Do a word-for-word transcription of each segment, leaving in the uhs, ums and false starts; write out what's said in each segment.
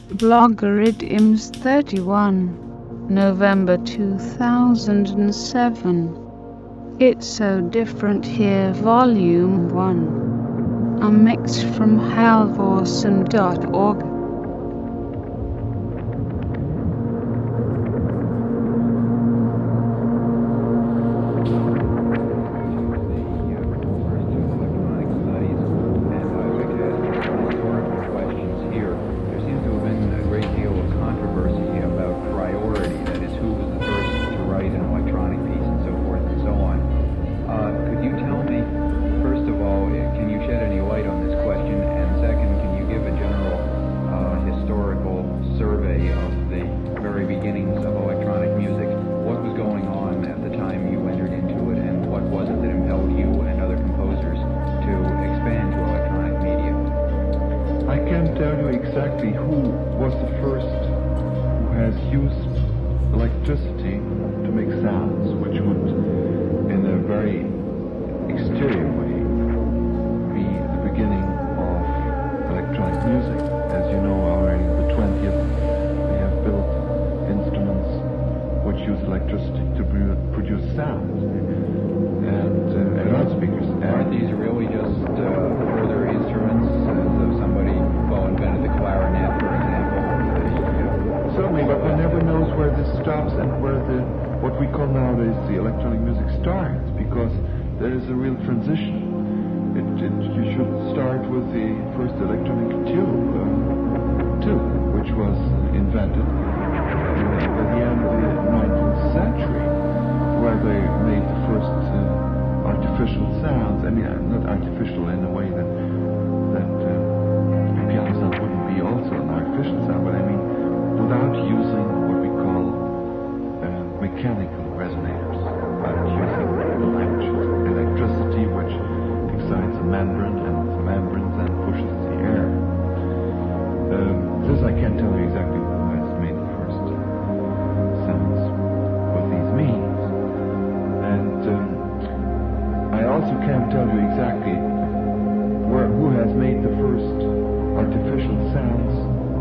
Blogoriddims thirty-one, November two thousand seven. It's So Different Here, Volume one. A mix from halvorsen dot org. Exactly who was the first who has used electricity to make sounds which would, in a very exterior way, be the beginning of electronic music. As you know, already in the twentieth, they have built instruments which use electricity to produce sound, and, uh, and loudspeakers. Aren't these really just uh, further instruments? As if somebody well invented the clarinet, for example. Certainly, but one never knows where this stops and where the what we call nowadays the electronic music starts, because there is a real transition. It, it, you should start with the first electronic tube, uh, tube, which was invented uh, at the end of the nineteenth century, where they made the first uh, artificial sounds. I mean, not artificial in a way that that uh, a piano sound wouldn't be also an artificial sound, but I mean without using what we call uh, mechanical resonators, but using elect- electricity which excites a membrane, and the membrane then pushes the air. Um, this I can't tell you exactly who has made the first sounds with these means, and um, I also can't tell you exactly where, who has made the first artificial sounds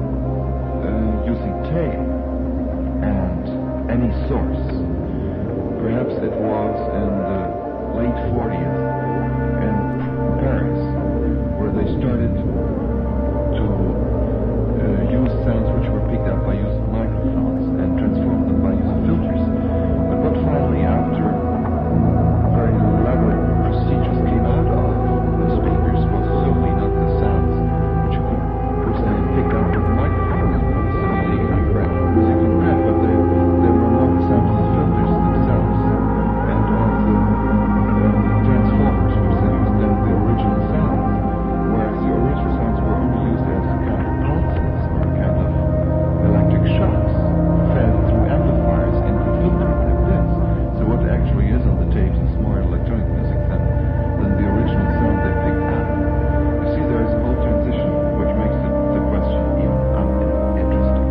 uh, using tape and any source. Perhaps it was in the late fortieth in Paris, where they started to uh, use sounds which were picked up by using microphones and transform them by using filters. But what finally, after very elaborate procedures came out of the speakers, was certainly not the sounds which you could personally pick up with microphones, but certainly concrete, concrete, but they, they were more the sounds of the filters themselves and of the uh, transformers, which they used then the original sounds, whereas the original sounds were only used as kind of pulses or kind of electric shocks fed through amplifiers into a filter like this. So what actually is on the tapes is more electronic music than, than the original sound they picked up. You see, there is a whole transition which makes the, the question even uninteresting.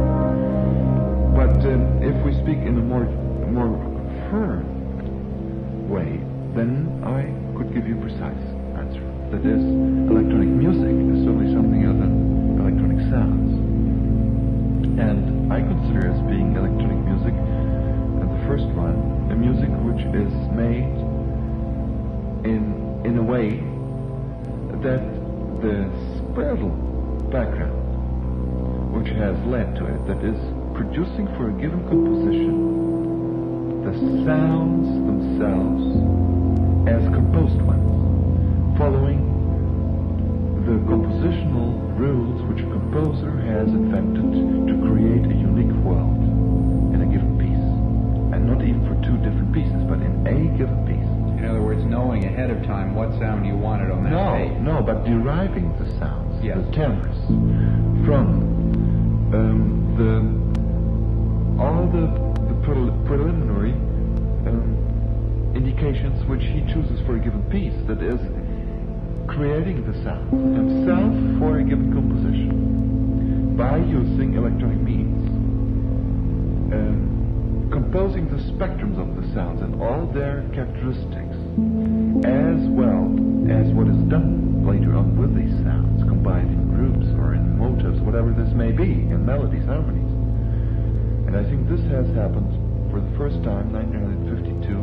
But um, if we speak in a more, more firm way, then I could give you a precise answer. That is, electronic music is certainly something other than electronic sounds. And I consider as being electronic music, uh, the first one, a music which is made in in a way that the spiritual background which has led to it, that is producing for a given composition the sounds themselves as composed ones, following the compositional rules which a composer has invented to create a unique world in a given piece, and not even for two different pieces, but in a given piece. In other words, knowing ahead of time what sound you wanted on that No, tape. no, but deriving the sounds, Yes. the timbres, from um, the all the, the pre- preliminary um, indications which he chooses for a given piece. That is, creating the sound himself for a given composition by using electronic means, um, composing the spectrums of the sounds and all their characteristics, as well as what is done later on with these sounds, combined in groups or in motives, whatever. whatever this may be, in melodies, harmonies. And I think this has happened for the first time, nineteen fifty-two,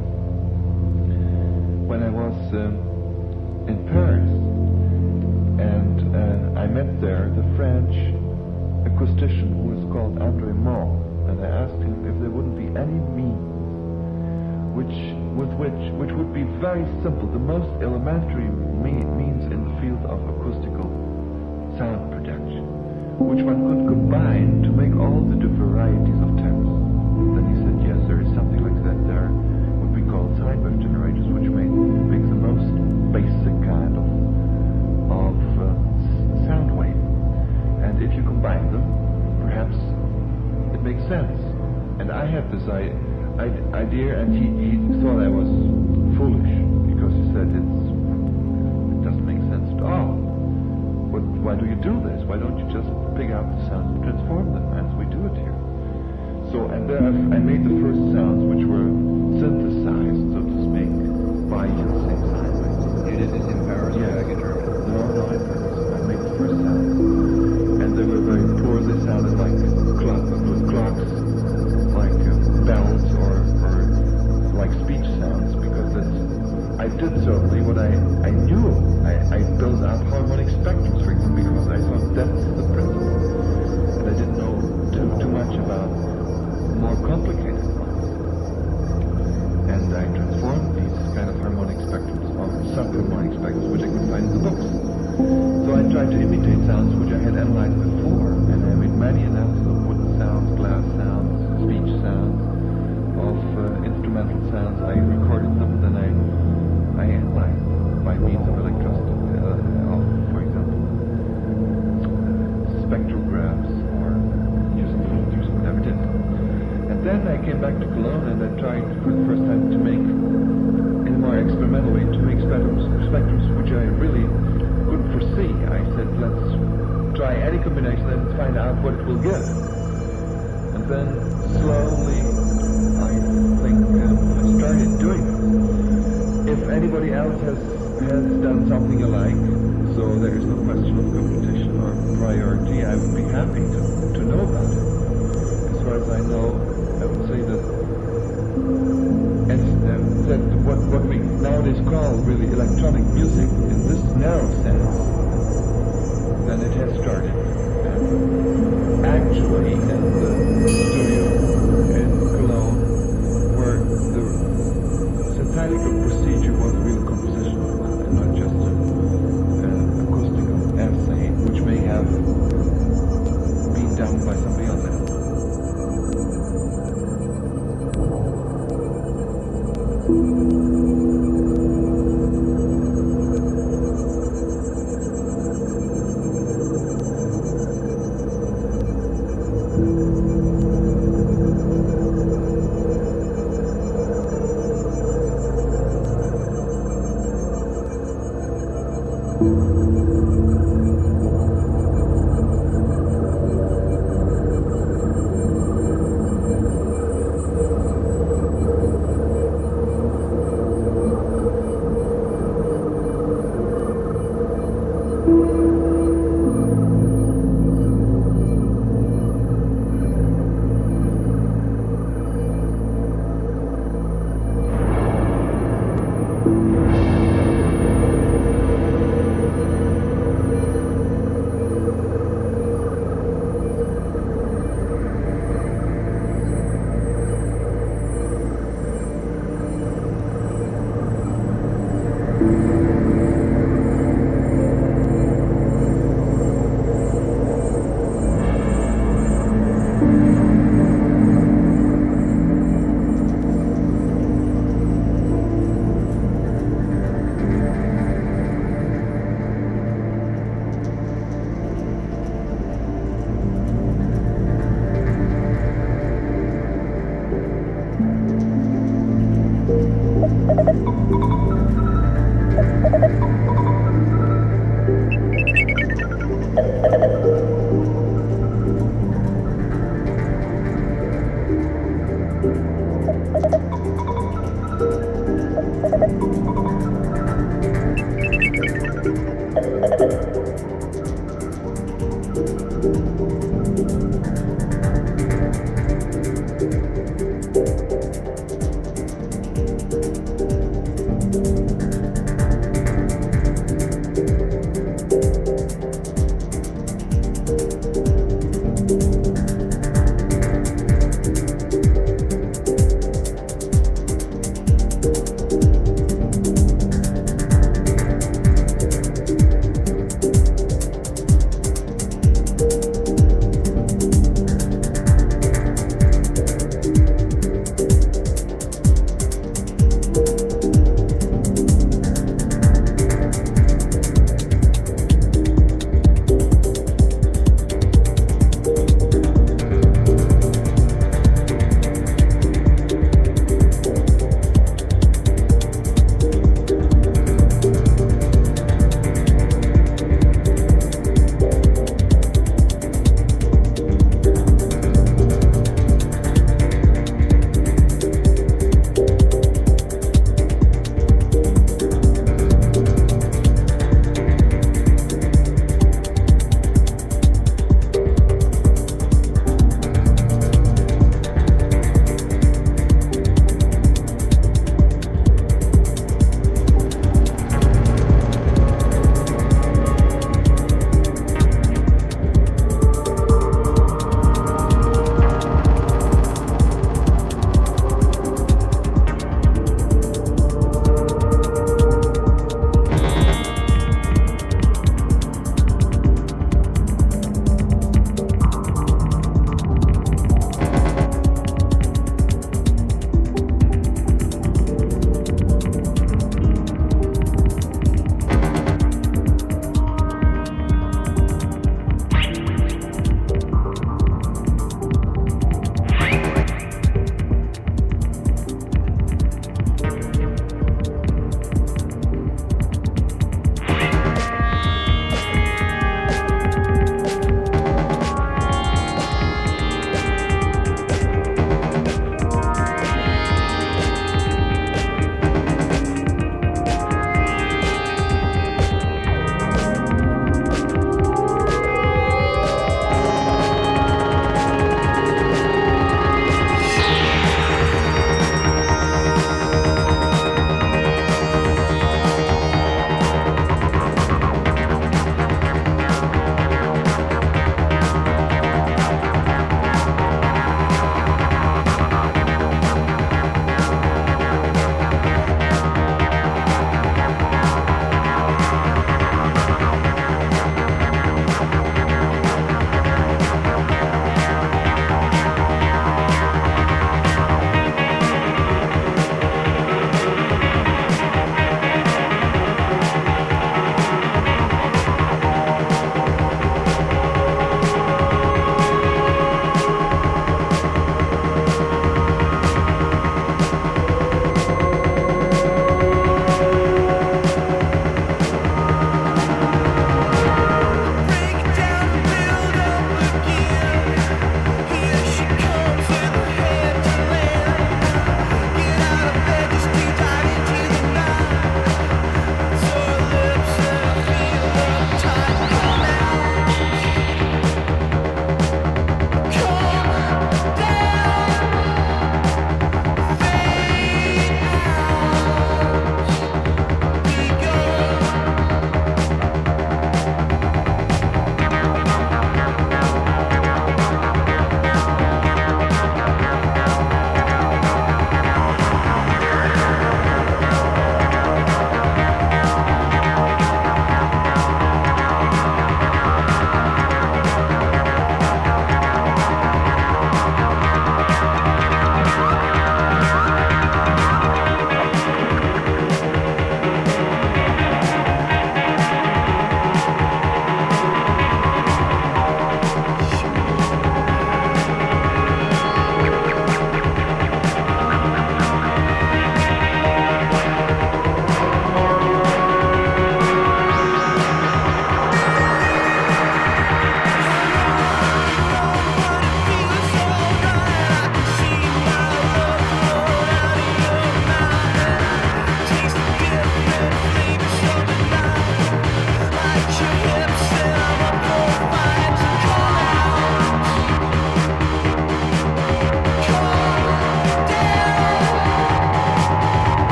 when I was um, in Paris, and uh, I met there the French acoustician who is called André Maull, and I asked him if there wouldn't be any means which, with which, which would be very simple, the most elementary me- means in the field of acoustical sound projection, which one could combine to make all the varieties of terms. Then he said, yes, there is something like that there, what we call sine wave generators, which make, makes the most basic kind of, of uh, s- sound wave. And if you combine them, perhaps it makes sense. And I had this I- I- idea, and he, he thought I was foolish, because he said it's, it doesn't make sense at all. But why do you do this? Why don't you just pick out the sounds and transform them as we do it here? So, and then I made the first sounds which were synthesized, so to speak, by using sine waves. You did this in Paris Yes. or back in Germany? No, no, in Paris. I made the first sounds. And they were very poor. They sounded like clock, with clocks, like uh, bells, or, or like speech sounds, because that's, I did certainly what I, I knew. I, I built up harmonic spectrums, for example, because I thought that's the principle. And I didn't know too, too much about more complicated ones. And I transformed these kind of harmonic spectrums, or sub-harmonic spectrums, which I could find in the books. So I tried to imitate sounds which I had analyzed before, and I made many analyses of wooden sounds, glass sounds, speech sounds, of uh, instrumental sounds. I recorded them, then I, I analyzed them by means of electricity, uh, of, for example, spectrographs, or using filters, whatever it is. And then I came back to Cologne, and I tried for the first time to make, in a more experimental way, to make spectrums, spectrums which I really couldn't foresee. I said, let's try any combination and find out what it will give. And then slowly, I think, um, I started doing it. If anybody else has, has done something alike, so there is no question of competition or priority, I would be happy to, to know about it. As far as I know, I would say that as, uh, that what, what we nowadays call really electronic music, in this narrow sense, then it has started. And actually, in the studio in Cologne, where the synthetical procedure was real compositional and not just an acoustical essay, which may have been done by somebody else. Thank you.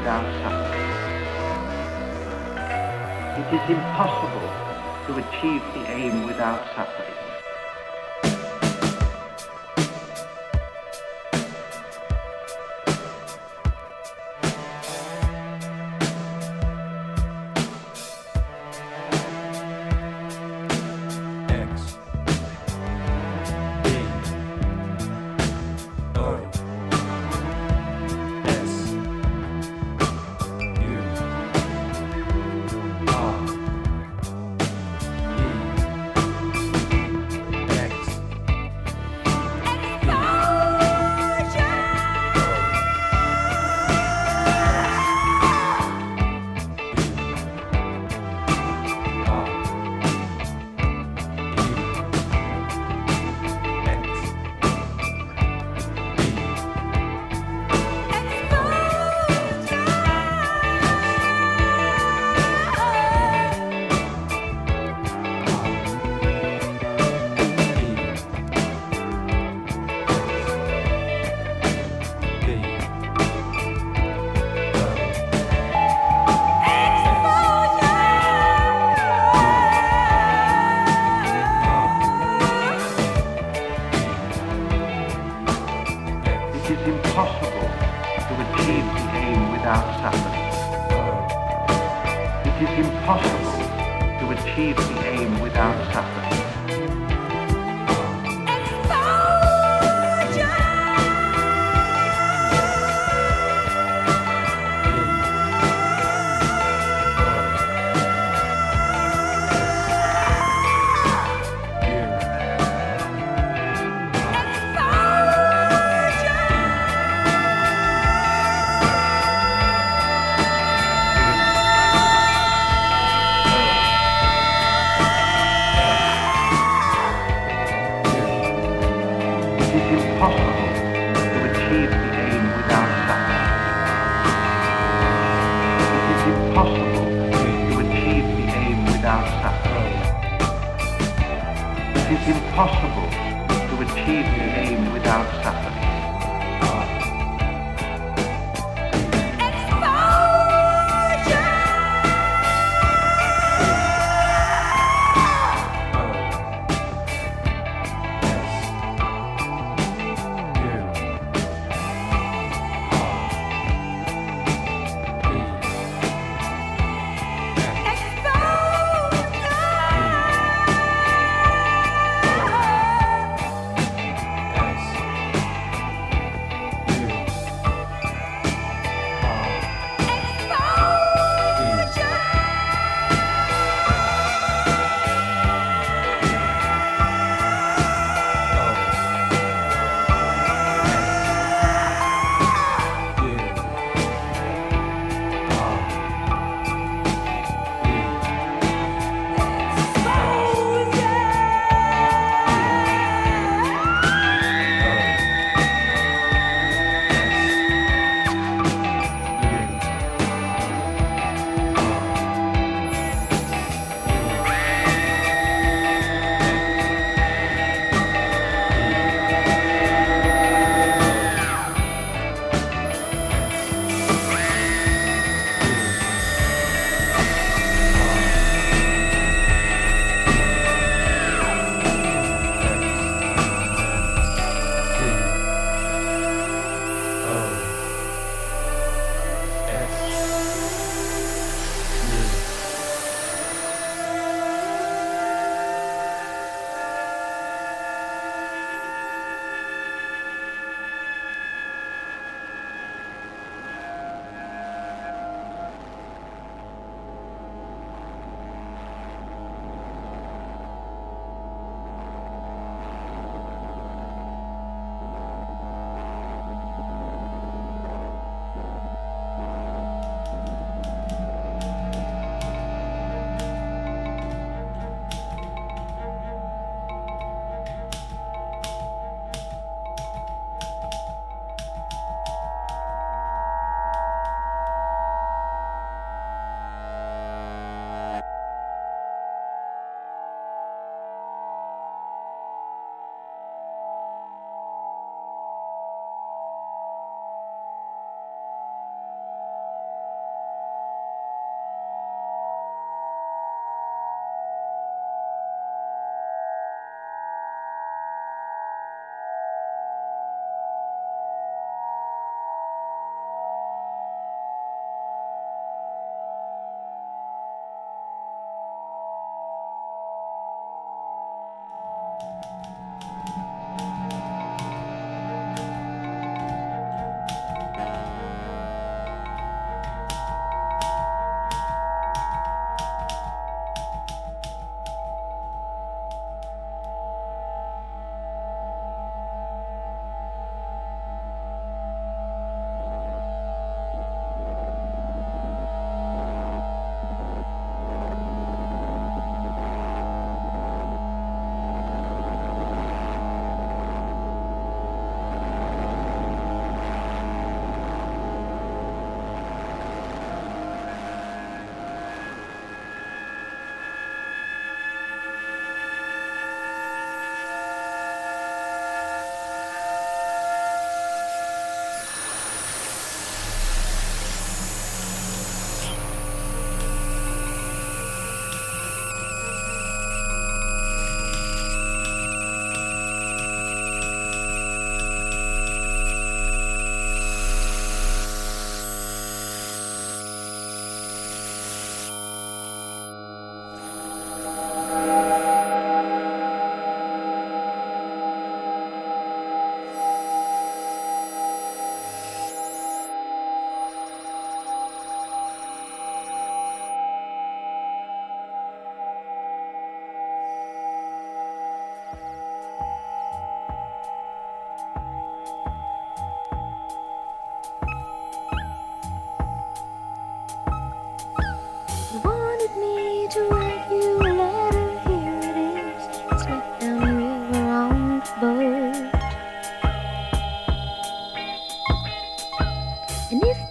without suffering. It is impossible to achieve the aim without suffering.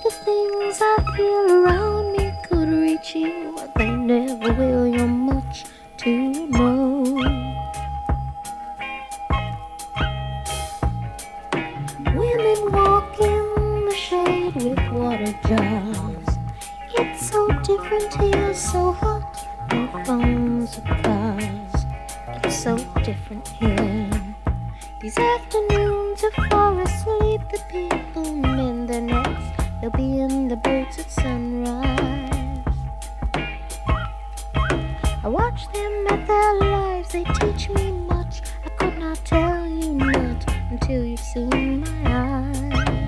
the things I feel around me could reach you, but they never will. You're much too low. Women walk in the shade with water jars. It's so different here, so hot, no phones or cars. It's so different here. These afternoons are far asleep. The people mend their nets. They'll be in the boats at sunrise. I watch them at their lives. They teach me much. I could not tell you not until you've seen my eyes.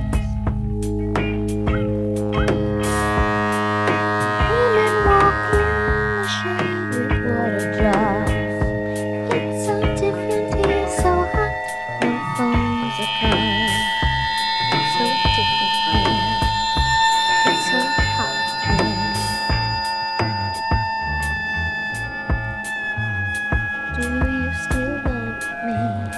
Women walk in the shade with water jars. It's so different here, so hot, no phones or cars. It's so different here. It's so hot here. Do you still love me?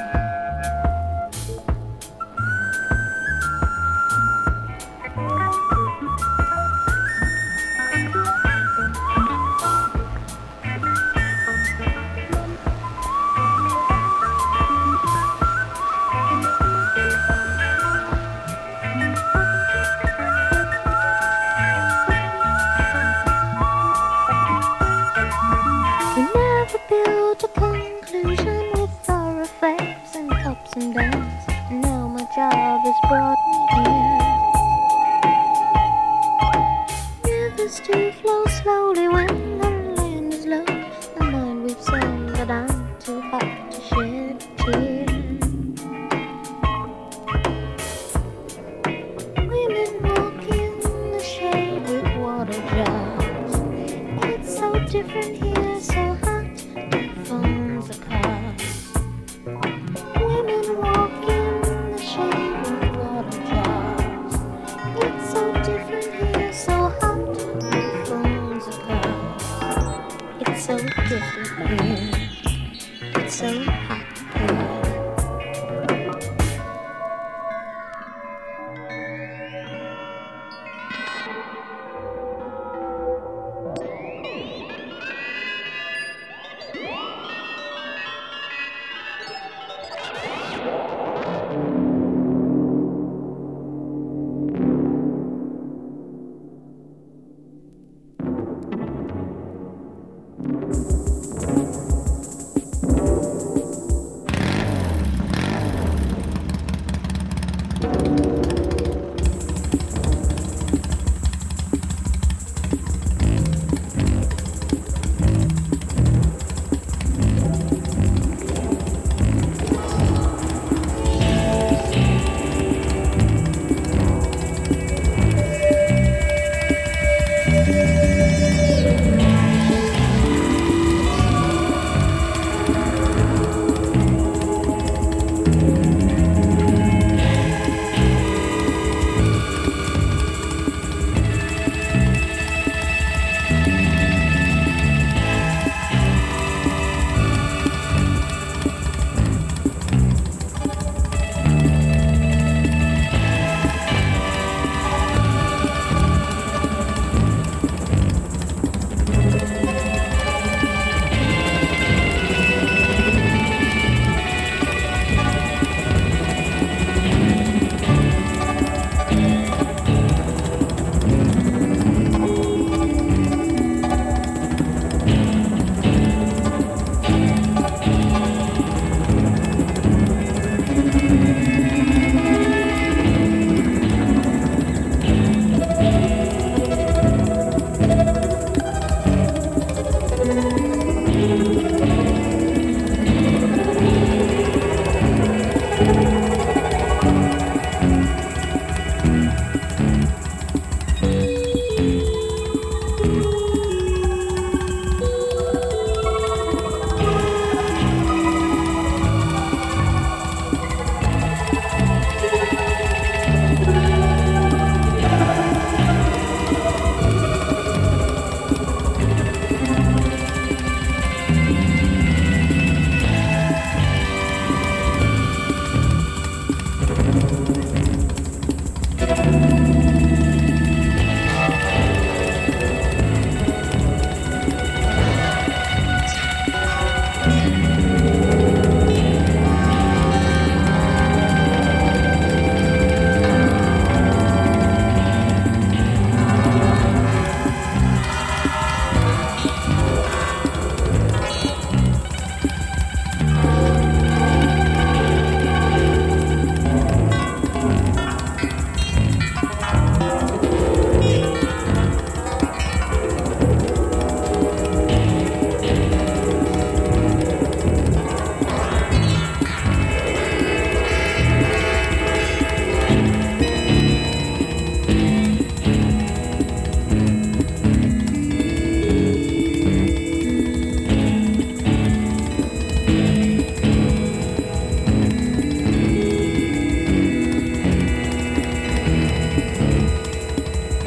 We never built a conclusion with our affairs and ups and downs. And now my job has brought me here. Rivers do flow slowly when the land is low. The mind we've sung, but I'm too hot to shed a tear. Women walk in the shade with water jars. It's so different here, so hot, no phones or cars. Women walk in the shade with water jars. It's so different here, so hot, no phones or cars. It's so different here. It's so hot here.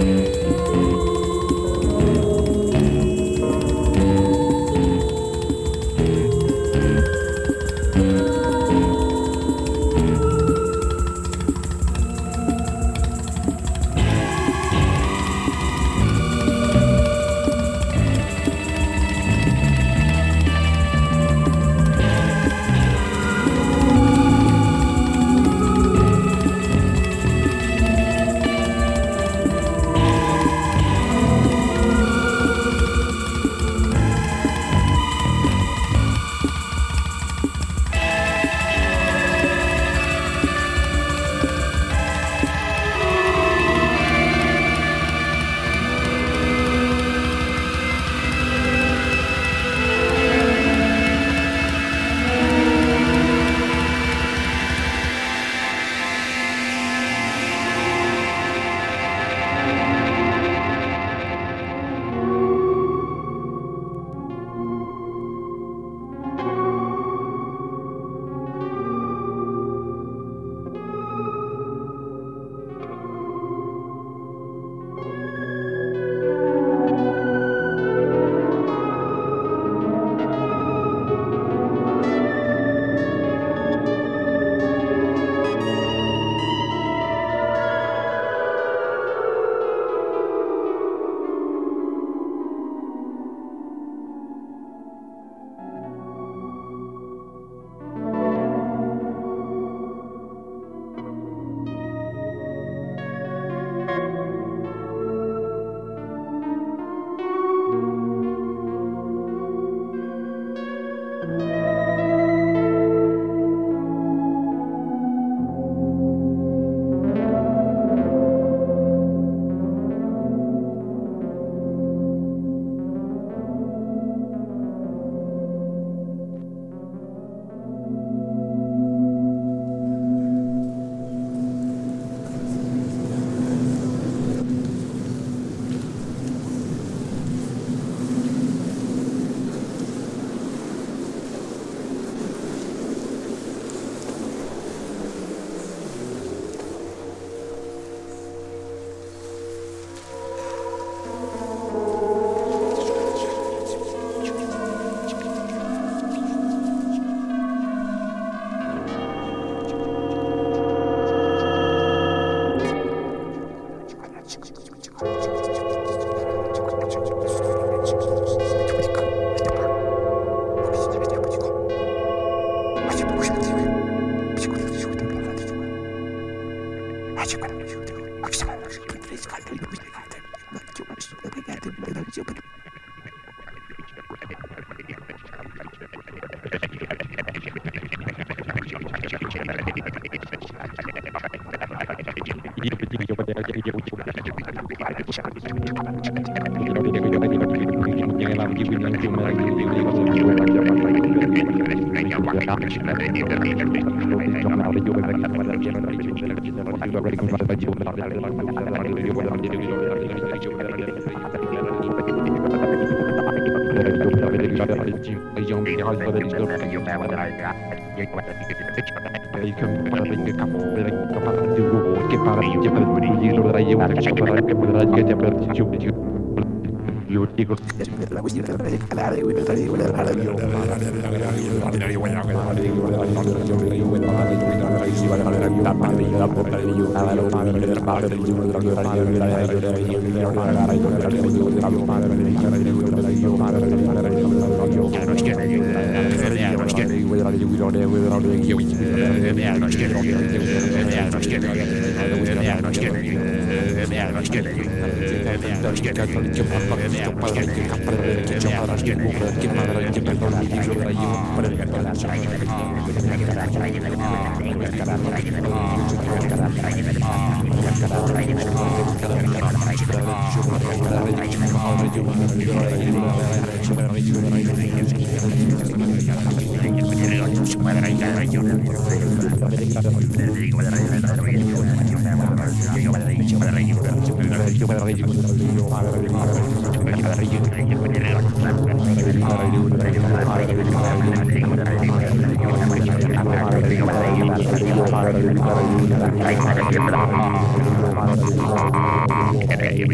Thank you.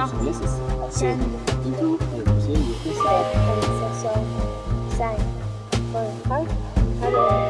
So this is send into the museum. Said and it says so. Sang for heart. Hello.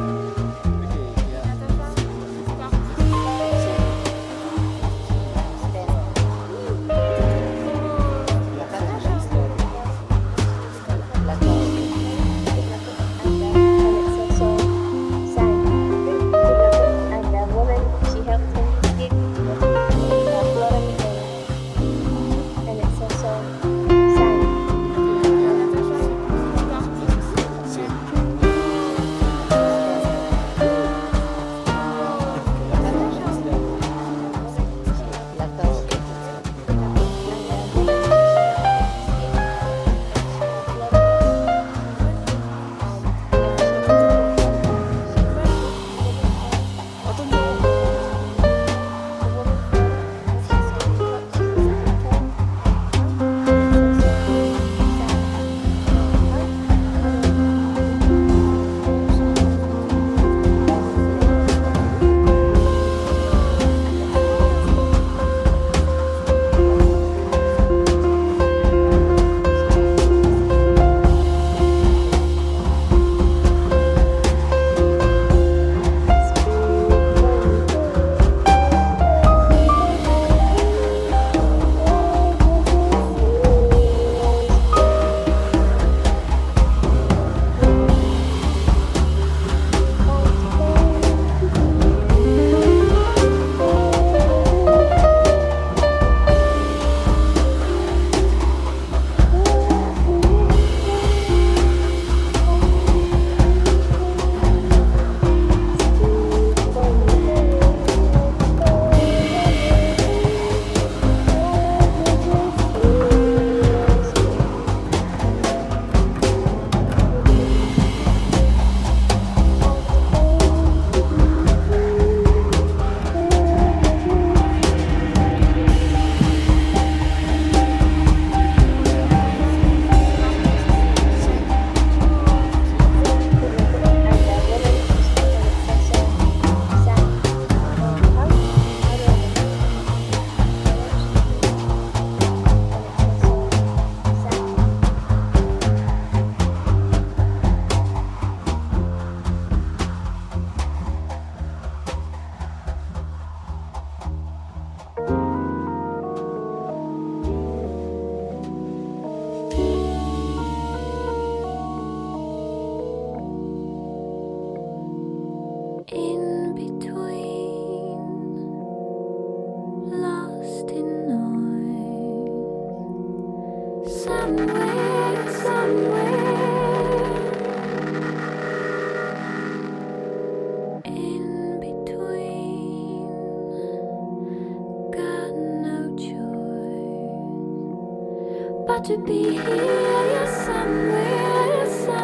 To be here somewhere,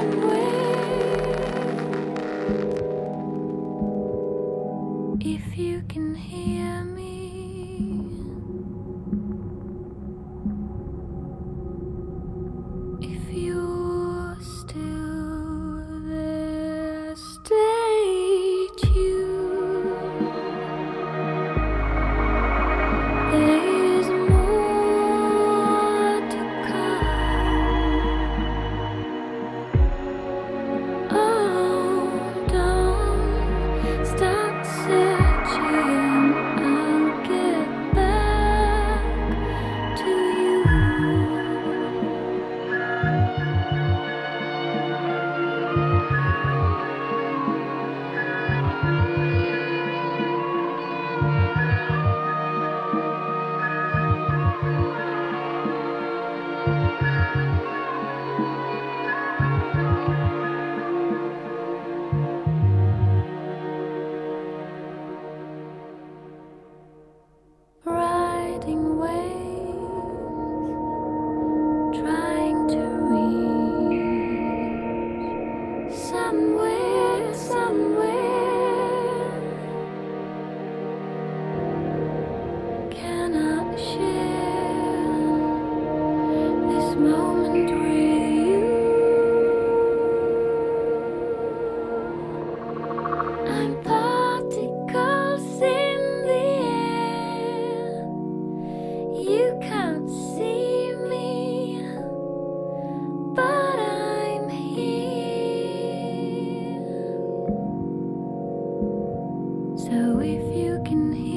somewhere. If you can hear me, if you're still there, stay tuned. There's more to Oh, don't stop searching. I'll So if you can hear